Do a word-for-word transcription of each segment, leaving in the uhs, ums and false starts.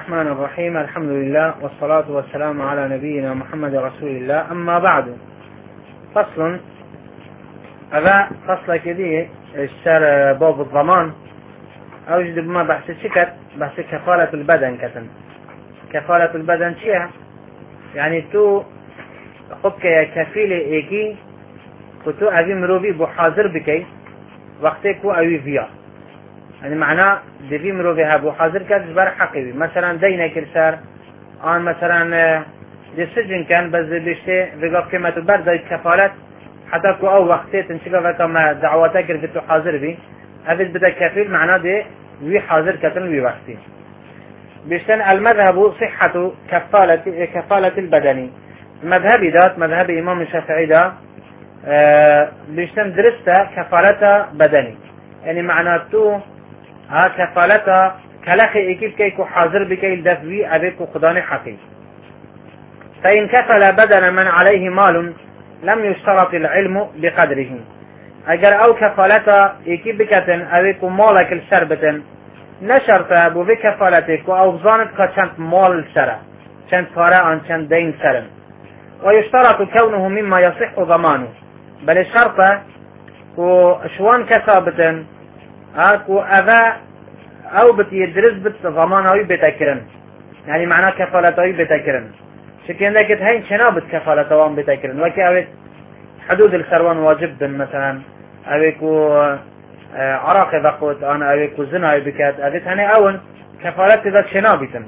الرحمن الرحيم. الحمد لله والصلاة والسلام على نبينا محمد رسول الله. أما بعد، فصل هذا فصل كذي الشر باب الضمان أو يجد بما بحث شكت بحث كفالة البدن. كتن كفالة البدن شيء يعني تو خبك يا كفيل إيكي كتو أبي مروبي بحاضر بكي وقتك أوي فيها، يعني معناه دبي مروبي هابو حاضر كذا بر حقيقي. مثلا دينا كرسار آن مثلا دي سجن كان بس بيشتي بقف كلمة برد الكفالة حتى كو أو وقتي تنشقى كما دعواتك رفتو حاضر بي أبد بدأ كفيل معناه دي وي حاضر كتن وي وقتي. بيشتن المذهب صحة كفالة كفالة البدني. مذهبي ذات مذهب إمام الشافعي دا أه بيشتن درسته كفالة بدني، يعني معناته ها كفالة كلاخي اكيد كيكو حاضر بكي الدفوي ابيكو خداني حقيقي. فإن كفل بدن من عليه مال لم يشترط العلم بقدره. اگر او كفالة اكيد بكتن ابيكو مالك الشربتن نشرت ابو في كفالتك او بزانت كشنت مال الشرع شنت فارا عن شنت دين سرم، ويشترط كونه مما يصح ضمانه. بل الشرطة وشوان كسابتن اكو اذا او بتيدرس بت ضمانوي بتكرن، يعني معناه كفالتوي بتكرن. شكين لكت هين شنابت كفالتوان بتكرن وكي اويت حدود الخروان واجب مثلا اويكو عراق ذقوت انا اويكو زنا بكات اويت هني اون كفالت ذا شنابتن.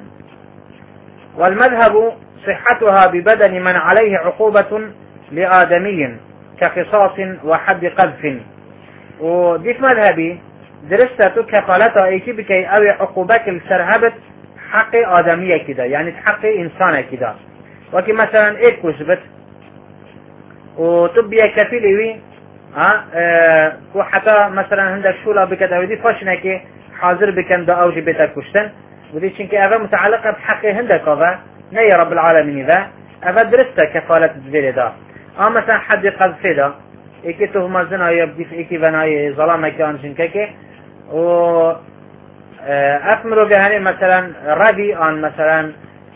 والمذهب صحتها ببدن من عليه عقوبة لآدمي كقصاص وحد قذف. ودي في مذهبي درستو كفالتها ايكي بكي اوي عقوبك السرهبت حق آدمية كده، يعني حق انسانة كده. وكي مثلا ايك كشبت وتبيا كفيلي ها اه وحتى مثلا عندك شولا بكت او دي فاشنكي حاضر بكن دا اوجي بيتا كشتن، ودي چنكي اوه متعلقة بحق هندك اوه نيا رب العالمين ذا اوه درستا كفالة الزبيل دا. اه مثلا حد قذفه دا ايكي تهما زنا يبدي في ايكي بناي ظلامة كان جنككي و افمرو بهاني مثلا ربي آن مثلا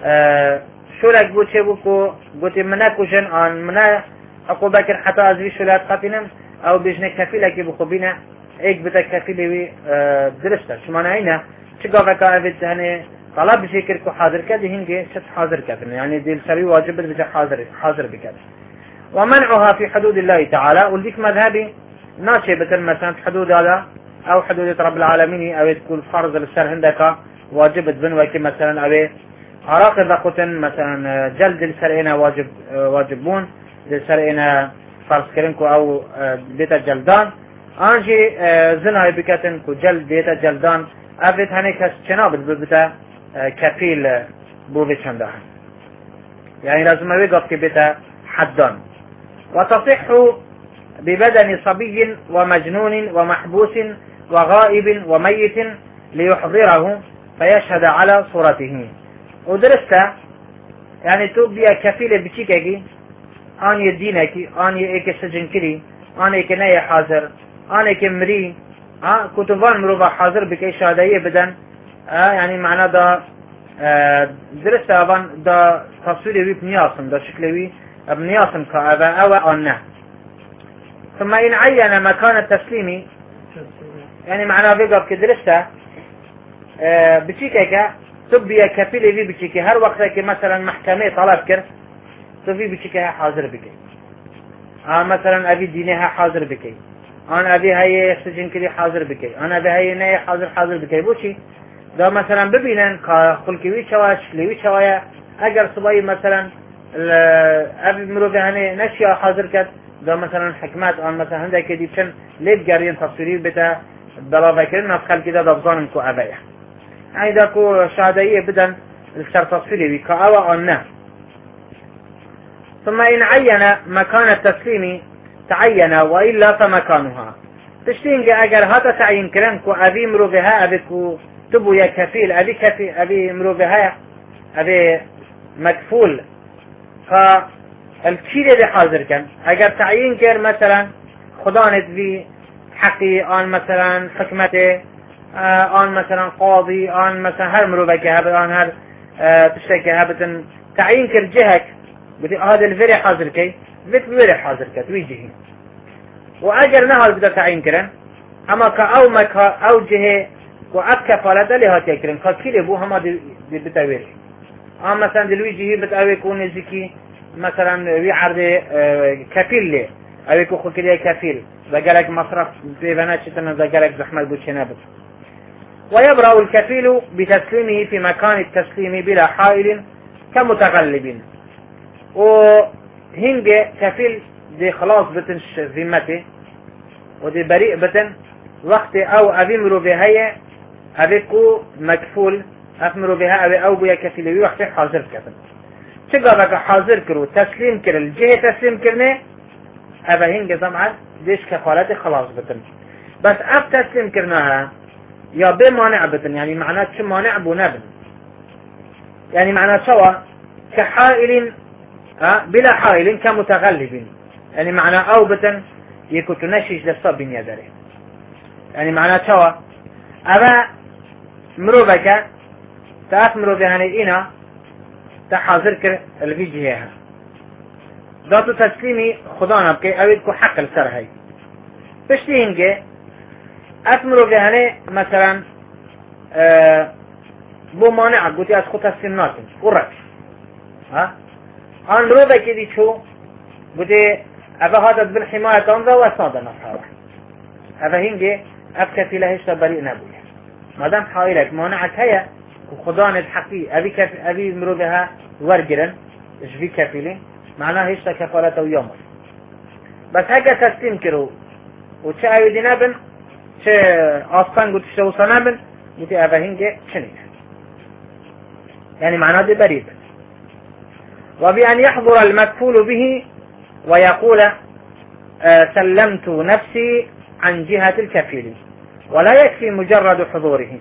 شو لك بو چه بوكو بوتي منا كوشن آن منا عقوبك حتى ازوي شولات قاتنم او بجنه كفيلك بخبينه ايك بتا كفيلي درستا شمانا هينا چقافك اوید هني طلب بشكر كو حاضر كده هنجي شت حاضر كده، يعني دي السري واجب بجا حاضر حاضر بكده. ومنعها في حدود الله تعالى. ولديك مذهبي ناشي بتن مثلا حدود هذا او حدود رب العالمين او تكون فرض للسر هندك واجب بن وكي مثلا او عراق ذقتن مثلا جلد السرئنا واجب واجبون للسرئنا فرض كرنكو او بيت جلدان انجي زنا بكتن كو جلد بيت جلدان افت هني كشناب بتا كفيل بو چنده، يعني لازم يقف كبتا حدان. وتصح ببدن صبي ومجنون ومحبوس وغائب وميت ليحضره فيشهد على صورته. ودرسته يعني توبيا كفيلة بشيكي آن يدينكي آن يأيك سجن كري آن يأيك ناي حاضر آن يأيك مري آه كتبان مروبا حاضر بكي شهدائية بدن آه يعني معنى دا آه درسته أبان دا تصويري وي بنياسم دا شكلي بنياسم كأبا أو آنه. ثم إن عين مكان التسليم، يعني معناه بيقف كدرسته اه بشيكك تبيا كفيلي في بشيكي هر وقت مثلا محكمة طلب كر تبي بشيكها حاضر بكي. آه مثلا أبي دينها حاضر بكي، أنا أبي هاي سجن كذي حاضر بكي، أنا أبي هاي ناي حاضر حاضر بكي. بوشي ده مثلا ببينن كخلقي ويشواش لويشوايا أجر صبي مثلا أبي مروي هني نشيا حاضر كت ده مثلا حكمات آن مثلا عندك كذي بشن ليه جارين تفسيري بتا بلا فكرنا في خلق ده ضبطان كو أبايا، يعني ده كو شهادية بدن الشرط تفسيري بكأوا أنه. ثم إن عين مكان التسليم تعين وإلا فمكانها. تشتين أجر هذا تعين كلام كو أبي مروفها أبي كو تبو يا كفيل أبي كفيل أبي مروفها أبي مكفول فالكيل اللي حاضر كان أجر تعين كر مثلا خدانت في حقي آن مثلا حكمته آن مثلا قاضي آن مثلا هر مروفك هذا آن هر اه تشتكي هابتن تعيين كر جهك بتي هذا الفري حاضر كي بيت الفري حاضر كت ويجيه وأجر نهار بدأ تعيين كرن أما كأو مكا أو جهة وأك كفالة اللي هاتي كرن ككيل أبو هما دي بتأوير أما مثلا دلويجيه بتأوي يكون زكي مثلا ويعرض اه كفيل لي أو يكون خكري كفيل ذكرك مصرف في بناتشتنا ذكرك زحمة بوشنابت ويبرأ الكفيل بتسليمه في مكان التسليم بلا حائل كمتغلب وهنج كفيل دي خلاص بتنش ذمته ودي بريء بتن وقت او ابيمرو بهاي ابيكو مكفول افمرو بها ابي او بيا كفيل وقت حاضر كتن تقابك حاضر كرو تسليم كر الجهة تسليم كرنه ابا هنج طبعا ديش كفالتي خلاص بتن بس اب تسليم كرناها يا بمانع بتن يعني معناه شو مانع بو نبن يعني معناه سوا كحائل ها بلا حائل كمتغلب يعني معناه او بتن يكون تنشيش للصب يدري يعني معناه سوا ابا مروبك تاخ مروبي هني انا تحاضر كر الفيجيها ذاتو تسليمي خدانا بكي اويدكو حق السر هاي بشتي هنجي أثمروا بهني مثلا أه بو مانع قلتي أسخو تسليم ناكن ورك ها أن روبا كدي شو قلتي أبا هذا بالحماية أنظر وأصاد نفسها أبا هنجي أبكتي لهش تبريء نبوية مادام حائلك مانعك هيا وخدان الحقي أبي كف أبي مرو بها ورجرا إيش في كفيلي معناه هيش كفالته ويومر بس هكا تسليم كرو وتشاوي دي نبن چه آسان قلت شو صنابن قلت أفهنجي شنين يعني معناه دي بريد وبأن يحضر المكفول به ويقول آه سلمت نفسي عن جهة الكفيل ولا يكفي مجرد حضوره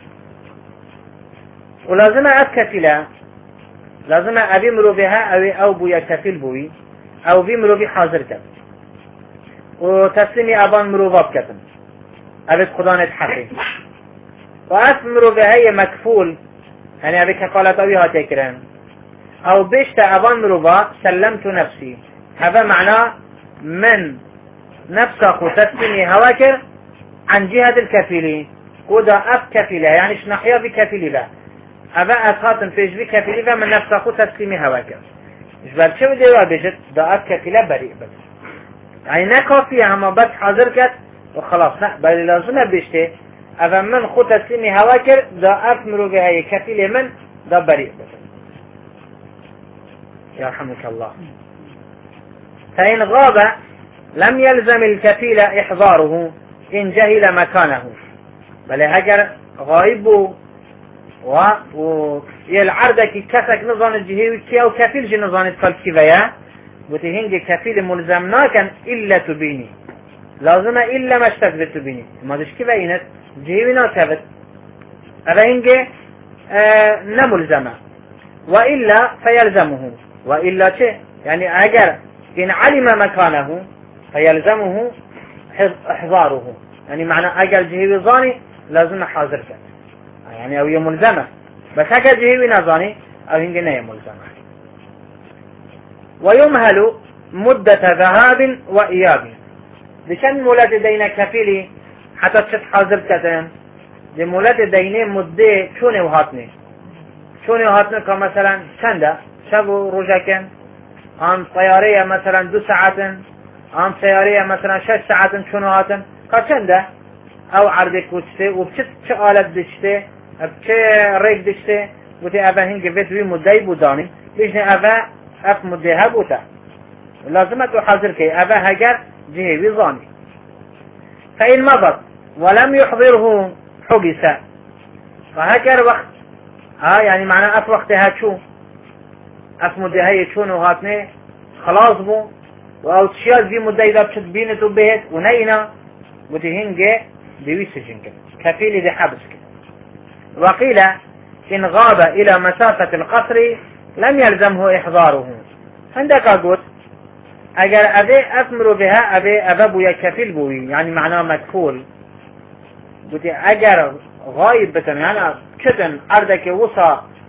ولازم أكفلا لازم أبيمرو بها أو أو بويا كفيل بوي أو بيمرو بي حاضر كتن وتسلمي أبان مرو باب كتن أبد خدانة حقي وأثمر بهي مكفول يعني أبي كفالة أويها تكرن أو بيشت أبان مربا سلمت نفسي هذا معناه من نفسك تسلمي هواكر عن جهة الكفيلي ودا أف كفيلة يعني شنحيا بكفيلة أبا أسخاطن فيش بكفيلة من نفسك تسلمي هواكر إيش بعد شو ديوا بيجت دا أف كفيلة بريء بس يعني نكافي هما بس حاضر كت وخلاص لا بل لازم بيشته أفا من خود تسليمي هواكر دا أفمرو بهاي كفيل من دا بريء بس يرحمك الله فإن غاب لم يلزم الكفيل إحضاره إن جهل مكانه بل هجر غائب و و يلعردك كسك نظام الجهوي كي أو كفيل جي نظام الفلسفية وتهنج كفيل ملزم ناكن إلا تبيني لازم إلا ما اشتغلت تبيني ما دش كيف عينت جهوي ناكبت أفهنج آه نملزمه وإلا فيلزمه وإلا شيء يعني أجر إن علم مكانه فيلزمه إحضاره يعني معنى أجر جهوي ظاني لازم حاضر كت يعني أو يملزمه بس هكذا جهوي نظاني أو هنج نيملزمه ويمهل مدة ذهاب وإياب لشان مولاد دينا كفيلي حتى تشت حاضر كتن دي مولاد دينا مدة شوني وهاتني شوني وهاتني كمثلا چنده شب و روزكن آن سيارية مثلا دو ساعت آن سيارية مثلا شش ساعت شونو هاتن كچنده او عرض كوچته و بچه چه آلت دشته بچه ریک دشته بوده اوه هنگه وی مدهی بودانی بیشنه اوه اف مدهه بوده لازمه تو حاضر که اوه هگر جهوی ظانی فإن مضت ولم يحضره حبس فهكر وقت ها يعني معنى اف وقتها شو اف مدهي شونو هاتنه خلاص بو و او تشياز بي مدهي دا بشت بينتو بهت و نينا وتهنجي بيوي سجن كفيل دي حبس وقيل إن غاب إلى مسافة القصر لم يلزمه إحضاره عندك أقول أجر أبي أثمر بها أبي أبابو يكفيل بوي يعني معناه مكفول قلت أجر غايب بتن يعني كتن أردك وصى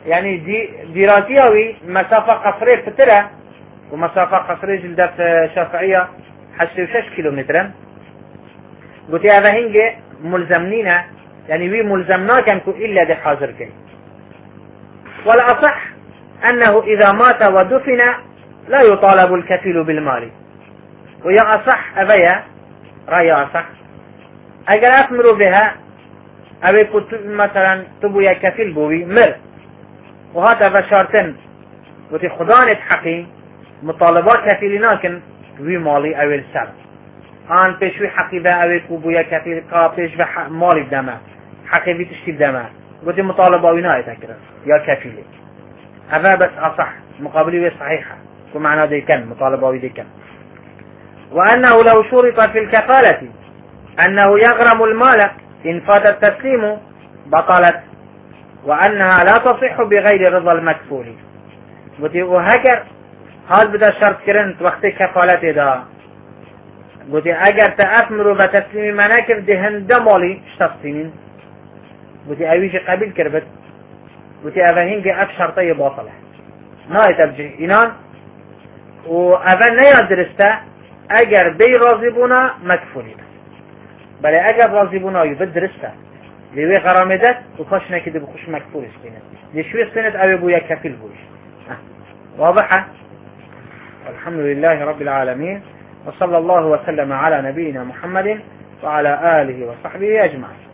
يعني دي ديراتيوي مسافة قصرية فترة ومسافة قصرية جلدة شافعية حشري وشش كيلومترا قلت هذا هنجي ملزمنينا يعني وي ملزمنا كان إلا دي حاضر كي والأصح أنه إذا مات ودفن لا يطالب الكفيل بالمال ويا أصح أبيا رأي أصح أجل أثمر بها أبي كنت مثلا تبويا كفيل بوي مر وهذا بشارتن وتي خدانة حقي مطالبات كفيل لكن وي مالي أول سر آن پیشوی حقی به اوی کوبویا کفیل کا پیش به مالی دمه حقی بی تشتیب دمه گوتی مطالبه وینای تکرر یا کفیلی هذا بس أصح مقابله صحيحة ومعنى دي كان مطالبه دي كان وأنه لو شرط في الكفالة أنه يغرم المال إن فات التسليم بطلت وأنها لا تصح بغير رضا المكفول قلت وهكر هذا بدا شرط كرنت وقت كفالته دا قلت اگر تأثمروا بتسليم مناكف دهن دمالي اشتفسينين قلت اويش قبيل كربت قلت اوهنج اف شرطي باطلة ناي تبجي انان واوه نيا درسته اگر بي راضبونا مكفولين بله اگر راضبونا يبد درسته لوي غرامدت وفاشنا كده بخش مكفول استينت لشوي سنة اوه بويا كفيل بوش واضحة الحمد لله رب العالمين وصلى الله وسلم على نبينا محمد وعلى آله وصحبه أجمعين.